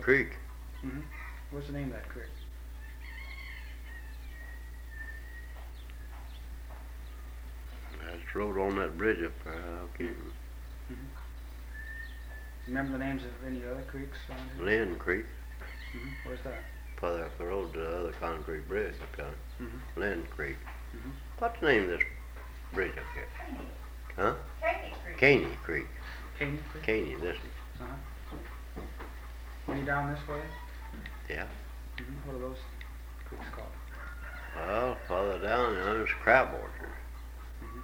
creek. Mm-hmm. What's the name of that creek? That's road on that bridge up there. I can't. Mm-hmm. Remember the names of any other creeks around here? Lynn Creek. Mm-hmm. Where's that? Further up the road to the other concrete bridge up there. Mm-hmm. Lynn Creek. Mm-hmm. What's the name of this bridge up here? Caney. Huh? Caney Creek. Caney Creek. Caney Creek? Caney, this one. Uh-huh. Any down this way? Yeah. Mm-hmm. What are those creeks called? Well, further down there's crab orchard. Mm-hmm.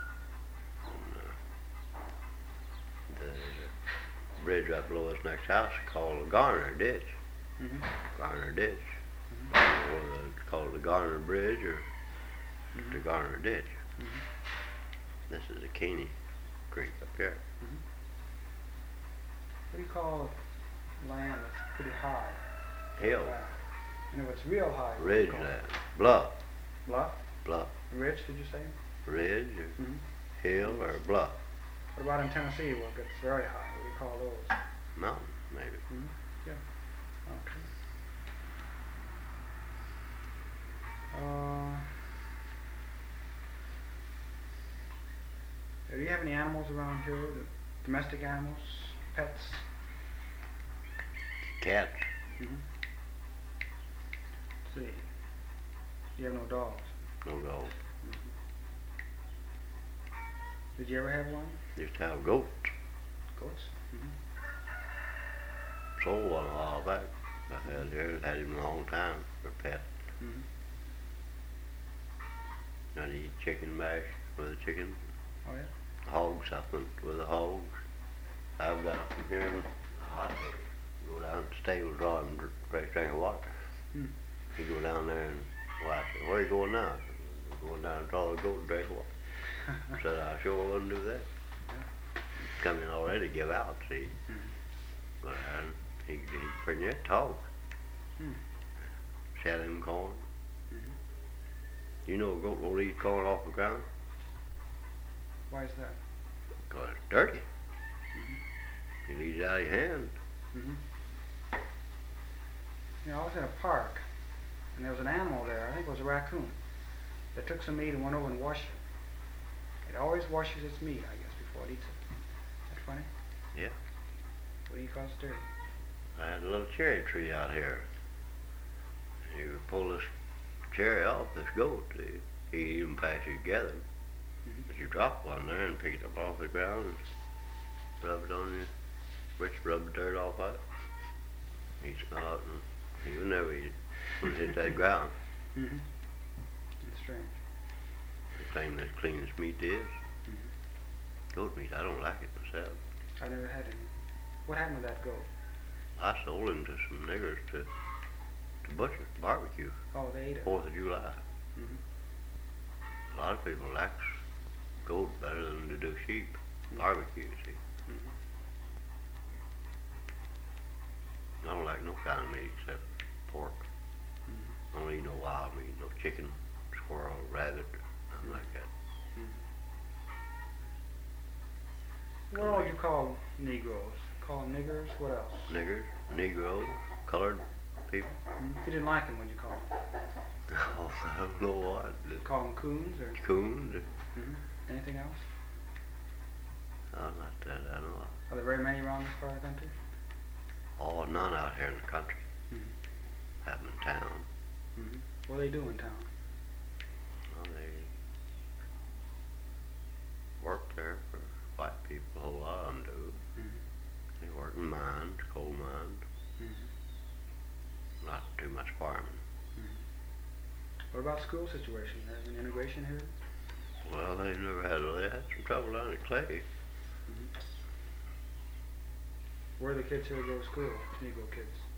There's a bridge right below this next house called the Garner Ditch. Mm-hmm. Garner Ditch. Mm-hmm. I don't know whether it's called the Garner Bridge or the Garner Ditch. Mm-hmm. This is the Caney Creek up here. Mm-hmm. What do you call land that's pretty high? Hill. And if it's real high, what do you Ridge call it? land. Bluff. Bluff? Bluff. Ridge, did you say? Ridge or Mm-hmm. hill or bluff. What about in Tennessee where it gets very high? What do you call those? Mountain, maybe. Mm-hmm. Yeah. Okay. Do you have any animals around here? Domestic animals? Pets? Cats. Mm-hmm. See. You have no dogs? No dog. Did you ever have one? Used to have goats. Goats? Mm-hmm. Sold one a while back. I had him a long time for a pet. Mm-hmm. I'd eat chicken mash with a chicken. Oh, yeah? Hog something with a hog. I've got from here in the hot day. Go down to the stable, draw him a fresh drink of water. Hmm. You go down there and watch it. Where are you going now? I'm going down and draw the goat and drink water. Said I sure wouldn't do that. Come in already to give out, see. Mm-hmm. But he pretty near talk. Hmm. Sell him corn. Mm-hmm. You know a goat won't eat corn off the ground? Why is that? 'Cause it's dirty. Mm-hmm. He leaves it out of your hand. Mm-hmm. You know, I was in a park, and there was an animal there. I think it was a raccoon. That took some meat and went over and washed it. It always washes its meat, I guess, before it eats it. That funny? Yeah. What do you call it dirty? I had a little cherry tree out here. You pull this cherry off this goat, he even pass you together. Mm-hmm. But you drop one there and pick it up off the ground and rub it on you. Rich rub the dirt off of it. He smell it and he would never eat it when it hit that ground. Mm-hmm. It's strange. The thing that cleanest meat is. Mm-hmm. Goat meat, I don't like it myself. I never had any. What happened with that goat? I sold him to some niggers to butcher, barbecue, Oh, they ate it. 4th of July. Mm-hmm. A lot of people like goat better than to do sheep. Barbecue, see. Mm-hmm. I don't like no kind of meat except pork. Mm-hmm. I don't eat no wild meat, no chicken, squirrel, rabbit, nothing like that. What would you call Negroes? Call them niggers? What else? Niggers, Negroes, colored people. Mm-hmm. If you didn't like them, what'd you call them? Oh, I don't know what. Call them coons or Coons. mm-hmm. Anything else? Not that I know of. Are there very many around this part of the country? Oh, none out here in the country. Mm-hmm. Have them in town. Mm-hmm. What do they do in town? Well, they work there for white people. A whole lot of them do. Mm-hmm. They work in mines, coal mines. Mm-hmm. Not too much farming. What about school situation? Have an integration here? Well, they never had some trouble down at Clay. Mm-hmm. Where do the kids here go to school? Negro kids?